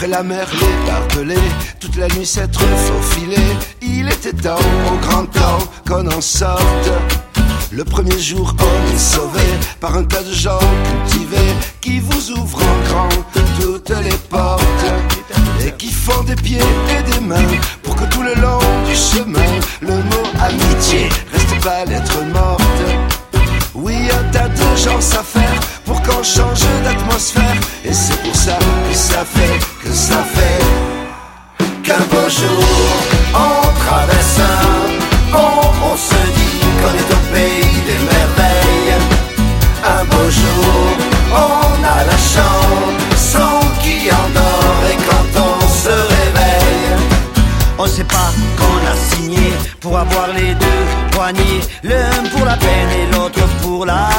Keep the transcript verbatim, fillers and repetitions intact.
Après la mer, les barbelés, toute la nuit s'être faufilé. Il était temps, au grand temps, qu'on en sorte. Le premier jour, on est sauvé par un tas de gens cultivés qui vous ouvrent en grand toutes les portes et qui font des pieds et des mains pour que tout le long du chemin le mot amitié reste pas lettre morte. Oui, un tas de gens à faire pour qu'on change d'atmosphère, et c'est pour ça que ça fait, que ça fait qu'un beau jour on traverse un pont, on se dit qu'on est au pays des merveilles. Un beau jour on a la chanson qui endort, et quand on se réveille, on sait pas qu'on a signé pour avoir les deux poignets, l'un pour la peine et l'autre pour la